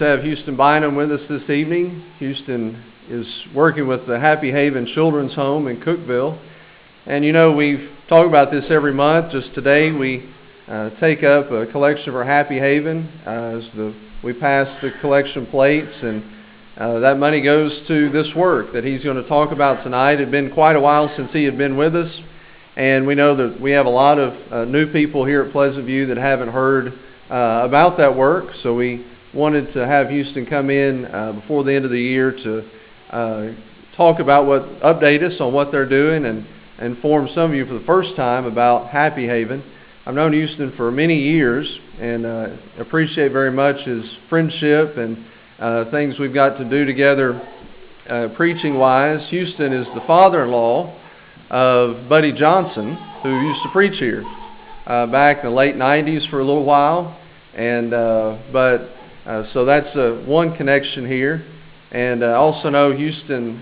To have Houston Bynum with us this evening. Houston is working with the Happy Haven Children's Home in Cookeville. And you know, we've talked about this every month. Just today we take up a collection for Happy Haven we pass the collection plates, and that money goes to this work that he's going to talk about tonight. It had been quite a while since he had been with us, and we know that we have a lot of new people here at Pleasant View that haven't heard about that work, so we wanted to have Houston come in before the end of the year to update us on what they're doing and inform some of you for the first time about Happy Haven. I've known Houston for many years and appreciate very much his friendship and things we've got to do together preaching wise. Houston is the father-in-law of Buddy Johnson, who used to preach here back in the late 90s for a little while, and so that's one connection here. And I also know Houston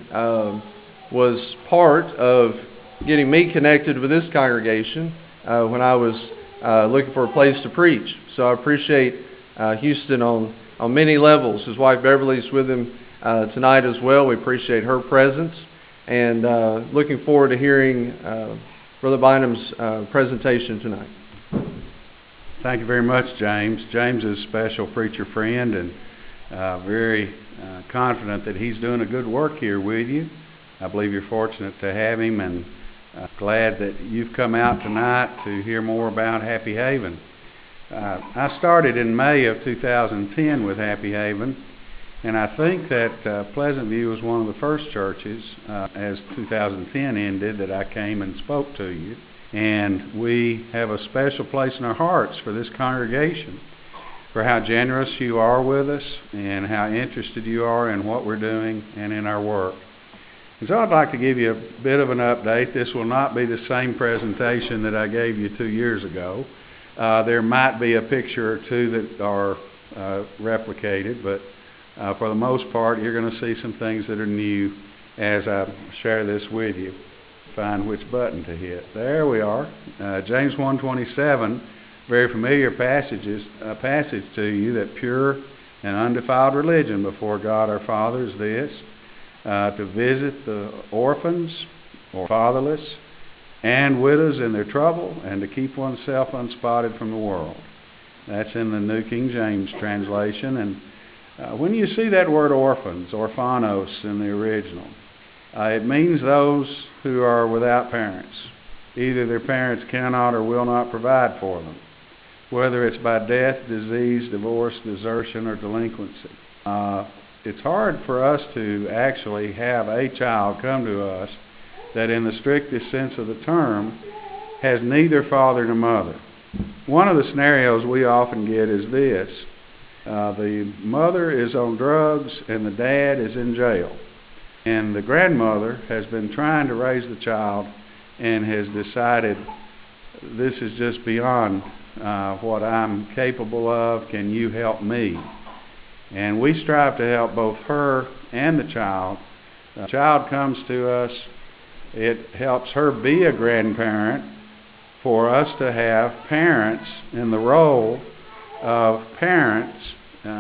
was part of getting me connected with this congregation when I was looking for a place to preach. So I appreciate Houston on many levels. His wife Beverly's with him tonight as well. We appreciate her presence, and looking forward to hearing Brother Bynum's presentation tonight. Thank you very much, James. James is a special preacher friend, and very confident that he's doing a good work here with you. I believe you're fortunate to have him, and glad that you've come out tonight to hear more about Happy Haven. I started in May of 2010 with Happy Haven, and I think that Pleasant View was one of the first churches as 2010 ended that I came and spoke to you. And we have a special place in our hearts for this congregation, for how generous you are with us and how interested you are in what we're doing and in our work. And so I'd like to give you a bit of an update. This will not be the same presentation that I gave you 2 years ago. There might be a picture or two that are replicated, but for the most part, you're going to see some things that are new as I share this with you. Find which button to hit. There we are. James 1:27, very familiar passage to you, that pure and undefiled religion before God our Father is this, to visit the orphans or fatherless and widows in their trouble, and to keep oneself unspotted from the world. That's in the New King James translation. And when you see that word orphans, orphanos in the original, it means those who are without parents. Either their parents cannot or will not provide for them, whether it's by death, disease, divorce, desertion, or delinquency. It's hard for us to actually have a child come to us that in the strictest sense of the term has neither father nor mother. One of the scenarios we often get is this. The mother is on drugs and the dad is in jail. And the grandmother has been trying to raise the child and has decided this is just beyond what I'm capable of. Can you help me? And we strive to help both her and the child. The child comes to us. It helps her be a grandparent for us to have parents in the role of parents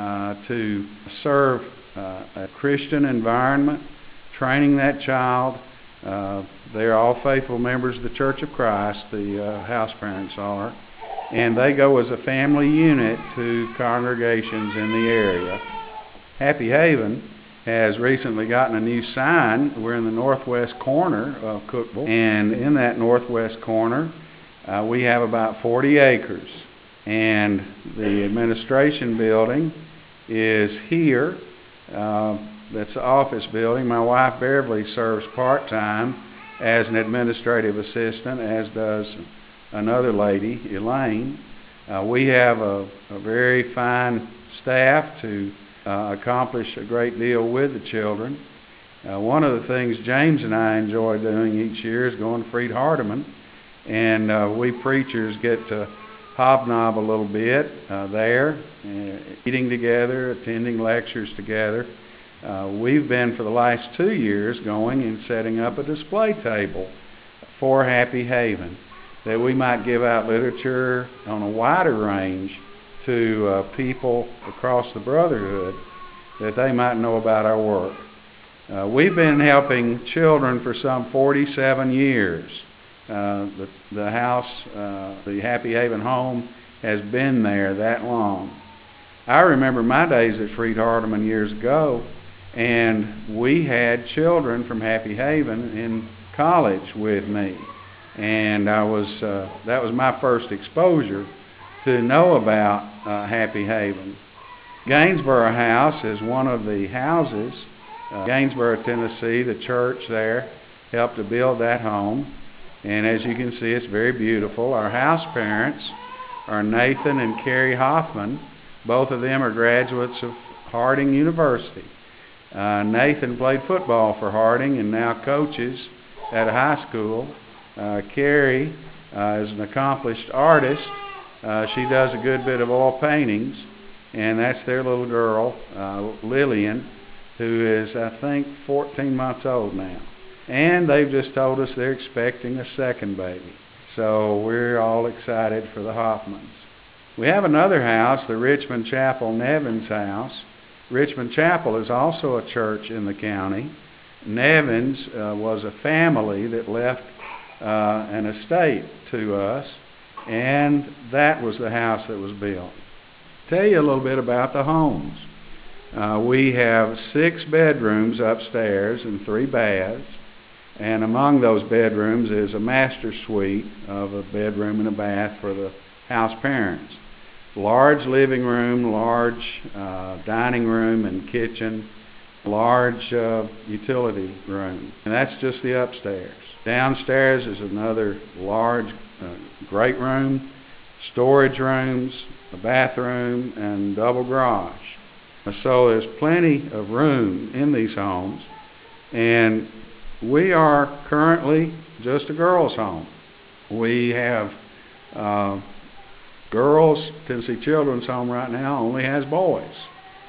to serve a Christian environment, training that child. They're all faithful members of the Church of Christ, the house parents are, and they go as a family unit to congregations in the area. Happy Haven has recently gotten a new sign. We're in the northwest corner of Cookeville, and in that northwest corner we have about 40 acres, and the administration building is here. That's the office building. My wife Beverly serves part-time as an administrative assistant, as does another lady, Elaine. We have a very fine staff to accomplish a great deal with the children. One of the things James and I enjoy doing each year is going to Freed Hardeman, and we preachers get to hobnob a little bit there, eating together, attending lectures together. We've been for the last 2 years going and setting up a display table for Happy Haven, that we might give out literature on a wider range to people across the brotherhood that they might know about our work. We've been helping children for some 47 years. The house, the Happy Haven home, has been there that long. I remember my days at Freed Hardeman years ago, and we had children from Happy Haven in college with me. And that was my first exposure to know about Happy Haven. Gainsborough House is one of the houses. Gainsborough, Tennessee, the church there helped to build that home. And as you can see, it's very beautiful. Our house parents are Nathan and Carrie Hoffman. Both of them are graduates of Harding University. Nathan played football for Harding and now coaches at a high school. Carrie is an accomplished artist. She does a good bit of oil paintings, and that's their little girl, Lillian, who is, I think, 14 months old now. And they've just told us they're expecting a second baby. So we're all excited for the Hoffmans. We have another house, the Richmond Chapel Nevins house. Richmond Chapel is also a church in the county. Nevins was a family that left an estate to us, and that was the house that was built. Tell you a little bit about the homes. We have 6 bedrooms upstairs and 3 baths, and among those bedrooms is a master suite of a bedroom and a bath for the house parents. Large living room, large dining room and kitchen, large utility room, and that's just the upstairs. Downstairs is another large, great room, storage rooms, a bathroom, and double garage. So there's plenty of room in these homes, and we are currently just a girls' home. We have girls. Tennessee Children's Home right now only has boys.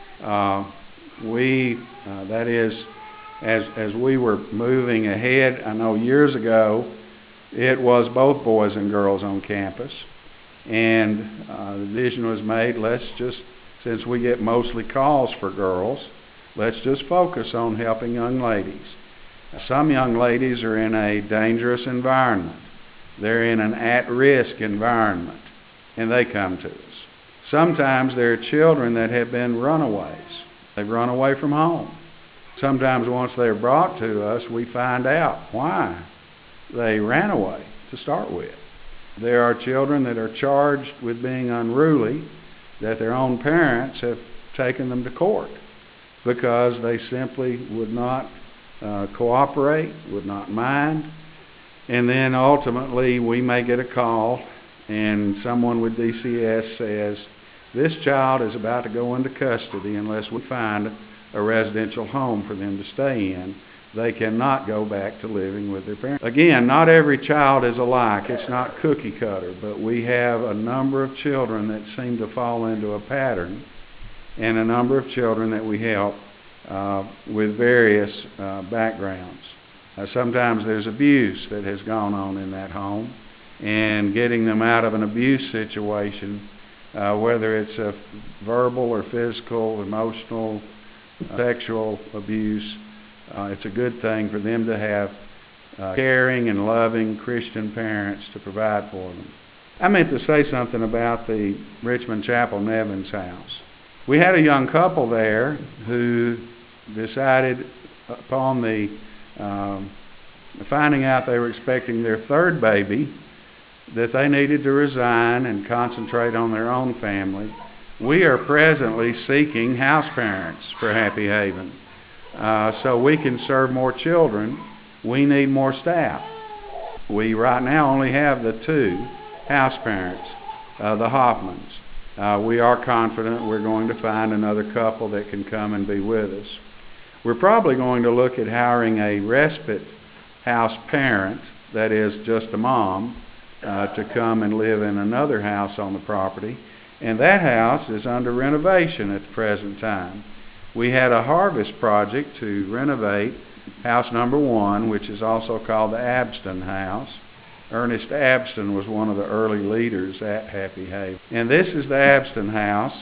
That is, as we were moving ahead, I know years ago it was both boys and girls on campus, and the decision was made, since we get mostly calls for girls, let's just focus on helping young ladies. Some young ladies are in a dangerous environment. They're in an at-risk environment, and they come to us. Sometimes there are children that have been runaways. They've run away from home. Sometimes once they're brought to us, we find out why they ran away to start with. There are children that are charged with being unruly, that their own parents have taken them to court because they simply would not cooperate, would not mind. And then ultimately we may get a call and someone with DCS says, this child is about to go into custody unless we find a residential home for them to stay in. They cannot go back to living with their parents. Again, not every child is alike. It's not cookie cutter, but we have a number of children that seem to fall into a pattern, and a number of children that we help with various backgrounds. Sometimes there's abuse that has gone on in that home, and getting them out of an abuse situation, whether it's a verbal or physical, emotional, sexual abuse, it's a good thing for them to have caring and loving Christian parents to provide for them. I meant to say something about the Richmond Chapel Nevins house. We had a young couple there who decided upon the finding out they were expecting their 3rd baby that they needed to resign and concentrate on their own family. We are presently seeking house parents for Happy Haven. So we can serve more children. We need more staff. We right now only have the 2 house parents, the Hoffmans. We are confident we're going to find another couple that can come and be with us. We're probably going to look at hiring a respite house parent, that is just a mom, to come and live in another house on the property. And that house is under renovation at the present time. We had a harvest project to renovate house number 1, which is also called the Abston House. Ernest Abston was one of the early leaders at Happy Haven. And this is the Abston House.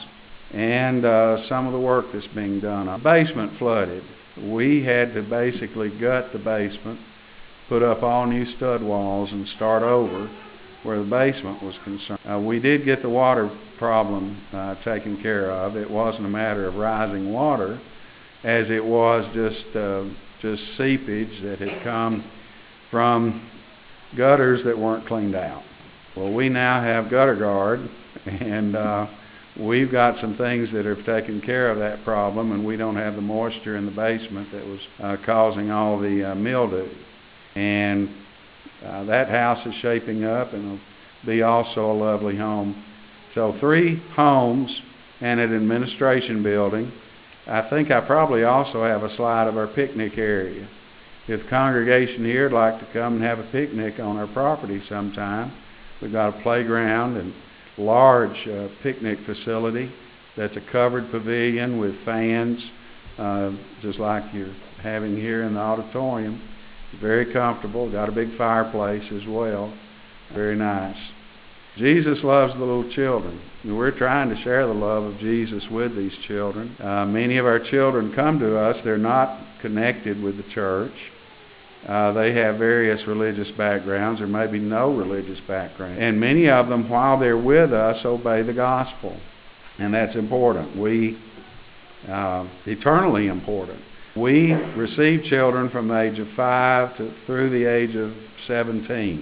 and some of the work that's being done. The basement flooded. We had to basically gut the basement, put up all new stud walls, and start over where the basement was concerned. We did get the water problem taken care of. It wasn't a matter of rising water, as it was just seepage that had come from gutters that weren't cleaned out. Well, we now have gutter guard, and we've got some things that have taken care of that problem, and we don't have the moisture in the basement that was causing all the mildew. And that house is shaping up, and it'll be also a lovely home. So 3 homes and an administration building. I think I probably also have a slide of our picnic area. If the congregation here would like to come and have a picnic on our property sometime, we've got a playground and large picnic facility that's a covered pavilion with fans, just like you're having here in the auditorium. Very comfortable, got a big fireplace as well. Very nice. Jesus loves the little children. We're trying to share the love of Jesus with these children. Many of our children come to us. They're not connected with the church. They have various religious backgrounds or maybe no religious background. And many of them, while they're with us, obey the gospel. And that's important. Eternally important. We receive children from the age of 5 through the age of 17.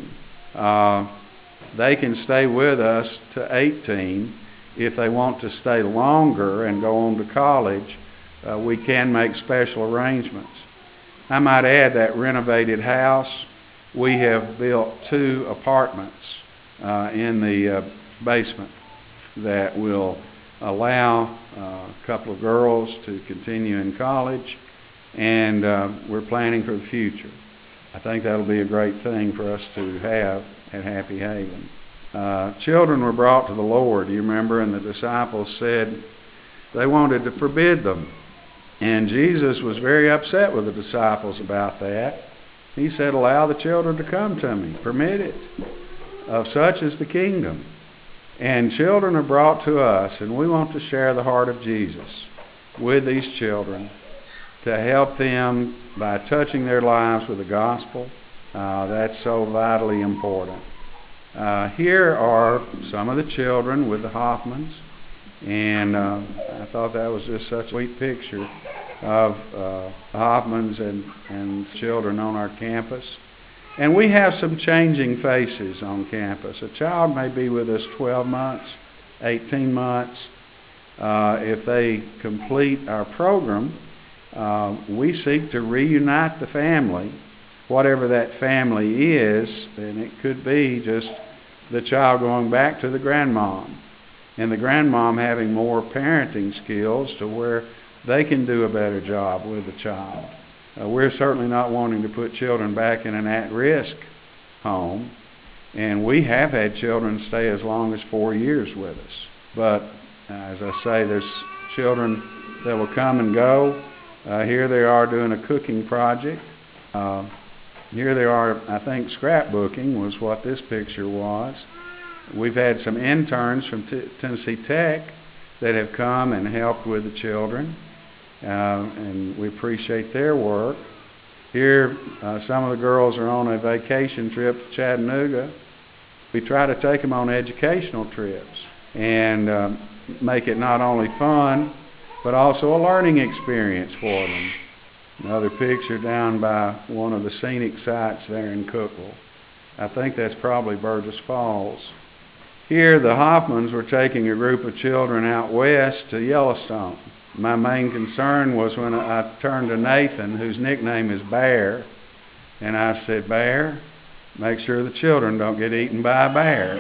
They can stay with us to 18. If they want to stay longer and go on to college, we can make special arrangements. I might add that renovated house, we have built 2 apartments in the basement that will allow a couple of girls to continue in college, and we're planning for the future. I think that'll be a great thing for us to have at Happy Haven. Children were brought to the Lord, you remember, and the disciples said they wanted to forbid them. And Jesus was very upset with the disciples about that. He said, allow the children to come to me. Permit it. Of such is the kingdom. And children are brought to us, and we want to share the heart of Jesus with these children to help them by touching their lives with the gospel. That's so vitally important. Here are some of the children with the Hoffmans, and I thought that was just such a sweet picture of Hoffmans and children on our campus. And we have some changing faces on campus. A child may be with us 12 months, 18 months. If they complete our program, we seek to reunite the family, whatever that family is, and it could be just the child going back to the grandmom, and the grandmom having more parenting skills to where they can do a better job with the child. We're certainly not wanting to put children back in an at-risk home, and we have had children stay as long as 4 years with us. But as I say, there's children that will come and go. Here they are doing a cooking project. Here they are, I think scrapbooking was what this picture was. We've had some interns from Tennessee Tech that have come and helped with the children, and we appreciate their work. Here, some of the girls are on a vacation trip to Chattanooga. We try to take them on educational trips and make it not only fun, but also a learning experience for them. Another picture down by one of the scenic sites there in Cookeville. I think that's probably Burgess Falls. Here, the Hoffmans were taking a group of children out west to Yellowstone. My main concern was when I turned to Nathan, whose nickname is Bear, and I said, Bear, make sure the children don't get eaten by a bear.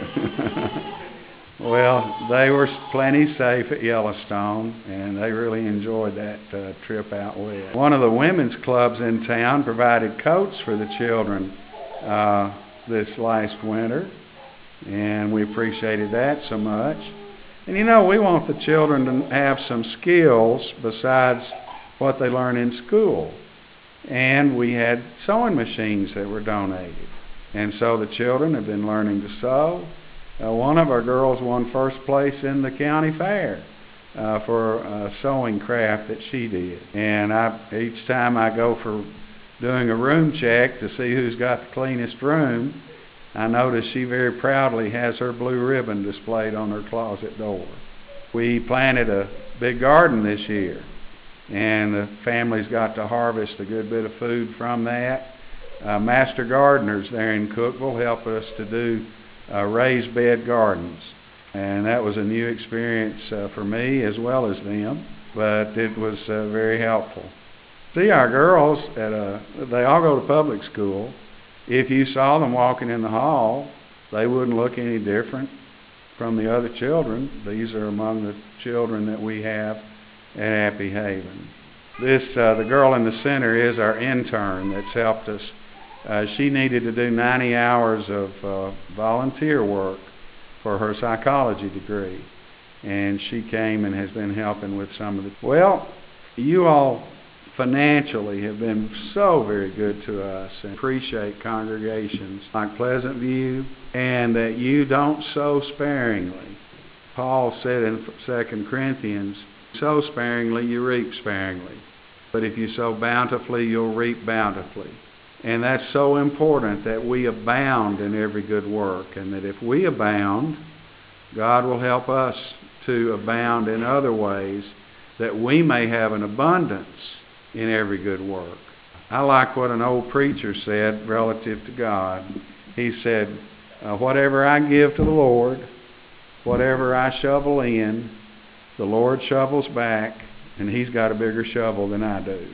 Well, they were plenty safe at Yellowstone, and they really enjoyed that trip out west. One of the women's clubs in town provided coats for the children this last winter, and we appreciated that so much. And you know, we want the children to have some skills besides what they learn in school. And we had sewing machines that were donated. And so the children have been learning to sew. One of our girls won first place in the county fair for a sewing craft that she did. And each time I go for doing a room check to see who's got the cleanest room, I notice she very proudly has her blue ribbon displayed on her closet door. We planted a big garden this year, and the family's got to harvest a good bit of food from that. Master gardeners there in Cookeville helped us to do raised bed gardens, and that was a new experience for me as well as them, but it was very helpful. See, our girls, they all go to public school. If you saw them walking in the hall, they wouldn't look any different from the other children. These are among the children that we have at Happy Haven. The girl in the center is our intern that's helped us. She needed to do 90 hours of volunteer work for her psychology degree, and she came and has been helping with some of the... Well, you all financially have been so very good to us, and appreciate congregations like Pleasant View, and that you don't sow sparingly. Paul said in 2 Corinthians, sow sparingly, you reap sparingly. But if you sow bountifully, you'll reap bountifully. And that's so important that we abound in every good work, and that if we abound, God will help us to abound in other ways, that we may have an abundance in every good work. I like what an old preacher said relative to God. He said, whatever I give to the Lord, whatever I shovel in, the Lord shovels back, and He's got a bigger shovel than I do.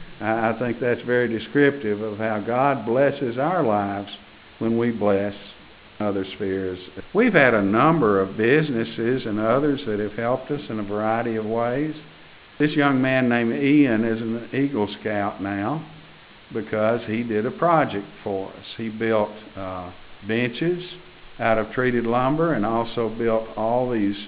I think that's very descriptive of how God blesses our lives when we bless other spheres. We've had a number of businesses and others that have helped us in a variety of ways. This young man named Ian is an Eagle Scout now because he did a project for us. He built benches out of treated lumber, and also built all these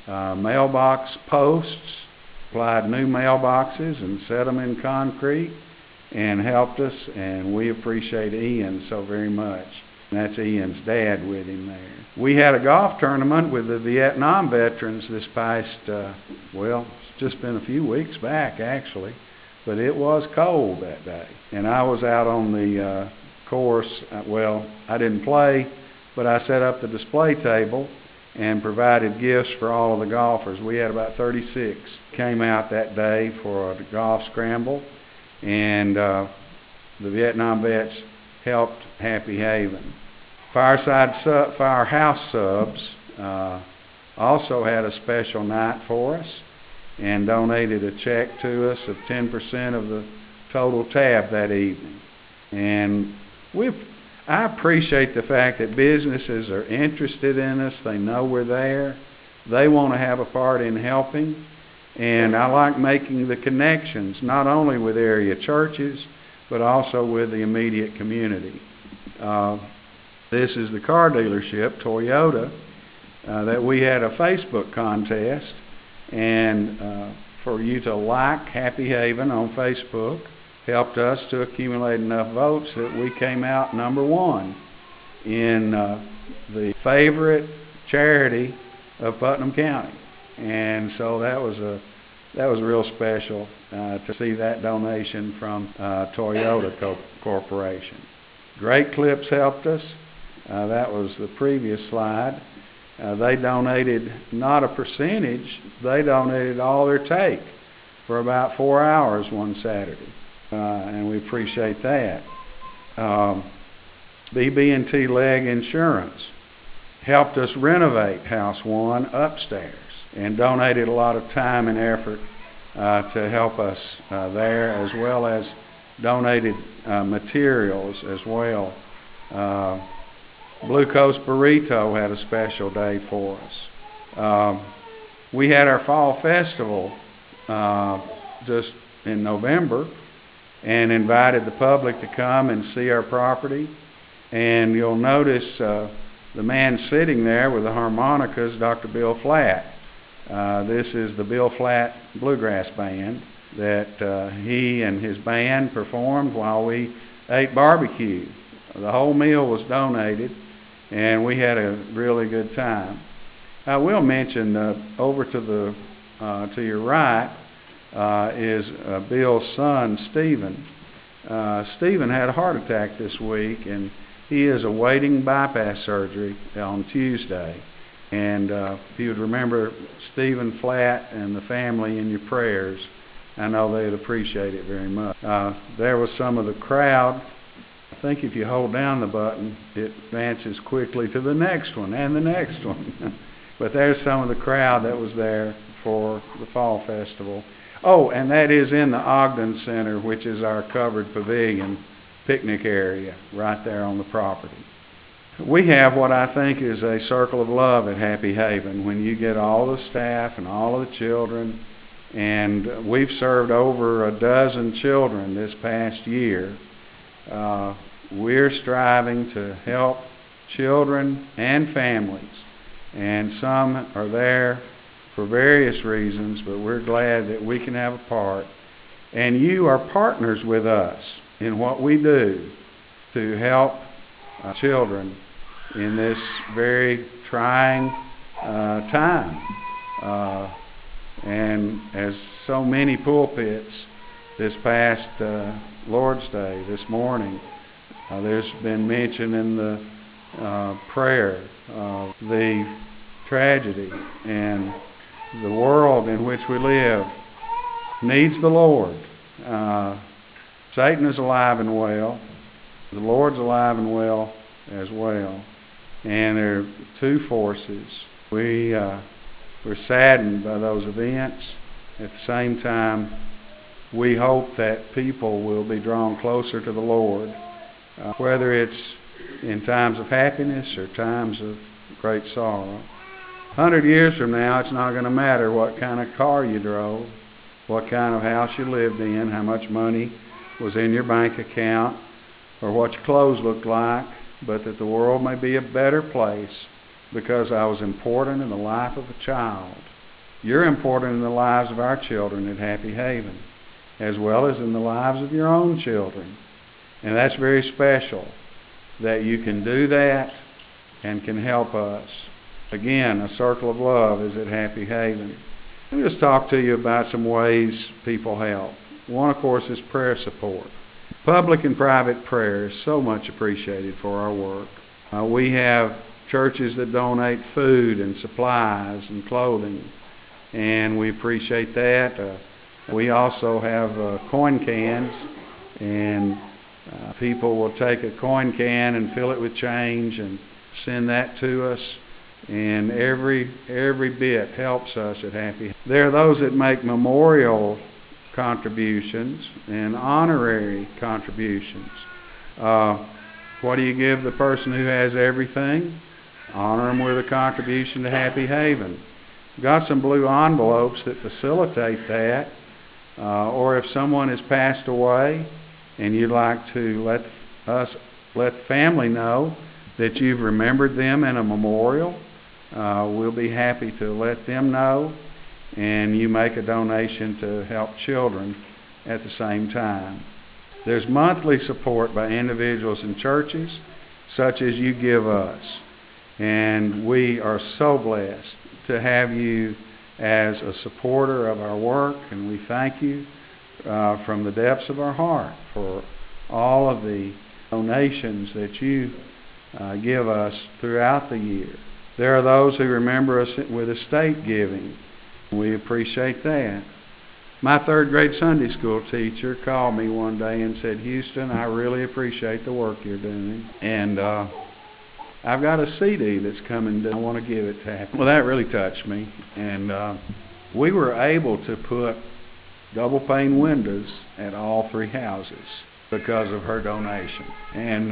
mailbox posts, applied new mailboxes and set them in concrete, and helped us, and we appreciate Ian so very much. And that's Ian's dad with him there. We had a golf tournament with the Vietnam veterans this past, it's just been a few weeks back actually, but it was cold that day. And I was out on the course. I didn't play, but I set up the display table and provided gifts for all of the golfers. We had about 36 came out that day for a golf scramble, and the Vietnam vets helped Happy Haven. Firehouse Subs also had a special night for us and donated a check to us of 10% of the total tab that evening. And I appreciate the fact that businesses are interested in us. They know we're there. They want to have a part in helping. And I like making the connections, not only with area churches, but also with the immediate community. This is the car dealership, Toyota, that we had a Facebook contest. And for you to like Happy Haven on Facebook helped us to accumulate enough votes that we came out number one in the favorite charity of Putnam County. And so that was real special to see that donation from Toyota Corporation. Great Clips helped us. That was the previous slide. They donated not a percentage, they donated all their take for about 4 hours one Saturday. And we appreciate that. BB&T Leg Insurance helped us renovate House 1 upstairs and donated a lot of time and effort to help us there, as well as donated materials as well. Blue Coast Burrito had a special day for us. We had our fall festival just in November and invited the public to come and see our property. And you'll notice the man sitting there with the harmonicas, Dr. Bill Flatt. This is the Bill Flatt Bluegrass Band that he and his band performed while we ate barbecue. The whole meal was donated, and we had a really good time. I will mention over to the to your right is Bill's son, Stephen. Stephen had a heart attack this week, and he is awaiting bypass surgery on Tuesday. And if you would remember Stephen Flatt and the family in your prayers, I know they'd appreciate it very much. There was some of the crowd. I think if you hold down the button, it advances quickly to the next one and the next one. But there's some of the crowd that was there for the Fall Festival. Oh, and that is in the Ogden Center, which is our covered pavilion picnic area right there on the property. We have what I think is a circle of love at Happy Haven when you get all the staff and all of the children, and we've served over a dozen children this past year. We're striving to help children and families, and some are there for various reasons, but we're glad that we can have a part. And you are partners with us in what we do to help children in this very trying time. And as so many pulpits this past Lord's Day, this morning, there's been mention in the prayer of the tragedy, and the world in which we live needs the Lord. Satan is alive and well. The Lord's alive and well as well. And there are two forces. We're saddened by those events. At the same time, we hope that people will be drawn closer to the Lord, whether it's in times of happiness or times of great sorrow. 100 years from now, it's not going to matter what kind of car you drove, what kind of house you lived in, how much money was in your bank account, or what your clothes looked like, but that the world may be a better place because I was important in the life of a child. You're important in the lives of our children at Happy Haven, as well as in the lives of your own children. And that's very special that you can do that and can help us. Again, a circle of love is at Happy Haven. Let me just talk to you about some ways people help. One, of course, is prayer support. Public and private prayer is so much appreciated for our work. We have churches that donate food and supplies and clothing, and we appreciate that. We also have coin cans, and people will take a coin can and fill it with change and send that to us. And every bit helps us at Happy. There are those that make memorial contributions and honorary contributions. What do you give the person who has everything? Honor them with a contribution to Happy Haven. We've got some blue envelopes that facilitate that. Or if someone has passed away and you'd like to let the family know that you've remembered them in a memorial, we'll be happy to let them know, and you make a donation to help children at the same time. There's monthly support by individuals and churches, such as you give us. And we are so blessed to have you as a supporter of our work, and we thank you from the depths of our heart for all of the donations that you give us throughout the year. There are those who remember us with estate giving. We appreciate that. My third grade Sunday school teacher called me one day and said, "Houston, I really appreciate the work you're doing. And I've got a CD that's coming. I want to give it to Happy." Well, that really touched me. And we were able to put double pane windows at all three houses because of her donation. And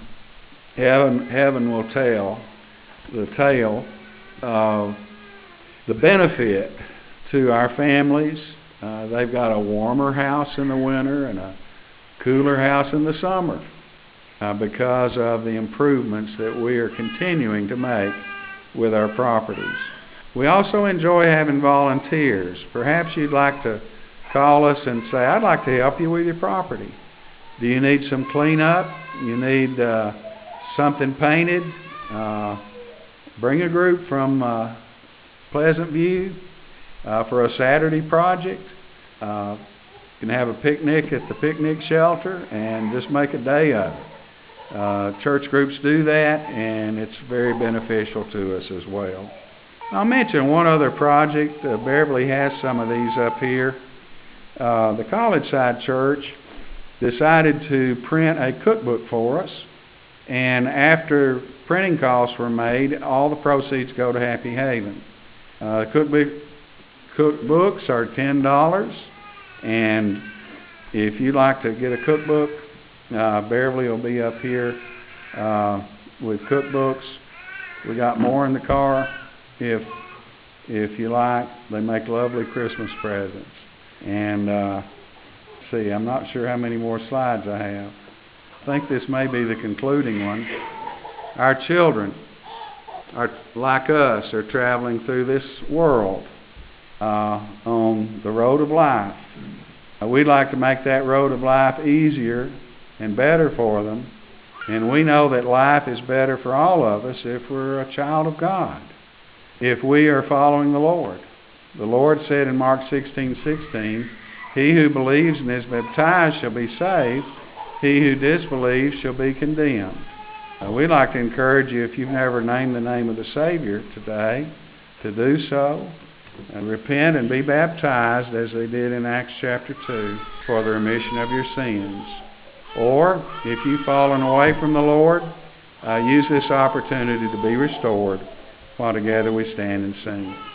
heaven will tell the tale of the benefit to our families. They've got a warmer house in the winter and a cooler house in the summer because of the improvements that we are continuing to make with our properties. We also enjoy having volunteers. Perhaps you'd like to call us and say, "I'd like to help you with your property. Do you need some cleanup? You need something painted?" Bring a group from Pleasant View, for a Saturday project. You can have a picnic at the picnic shelter and just make a day of it. Church groups do that, and it's very beneficial to us as well. I'll mention one other project. Beverly has some of these up here. The College Side Church decided to print a cookbook for us, and after printing costs were made, all the proceeds go to Happy Haven. Cookbooks are $10, and if you'd like to get a cookbook, Beverly will be up here with cookbooks. We got more in the car if you like. They make lovely Christmas presents. And see, I'm not sure how many more slides I have. I think this may be the concluding one. Our children are like us, are traveling through this world on the road of life. We'd like to make that road of life easier and better for them. And we know that life is better for all of us if we're a child of God, if we are following the Lord. The Lord said in Mark 16:16, "He who believes and is baptized shall be saved. He who disbelieves shall be condemned." We'd like to encourage you, if you've never named the name of the Savior today, to do so. And repent and be baptized as they did in Acts chapter 2 for the remission of your sins. Or, if you've fallen away from the Lord, use this opportunity to be restored while together we stand and sing.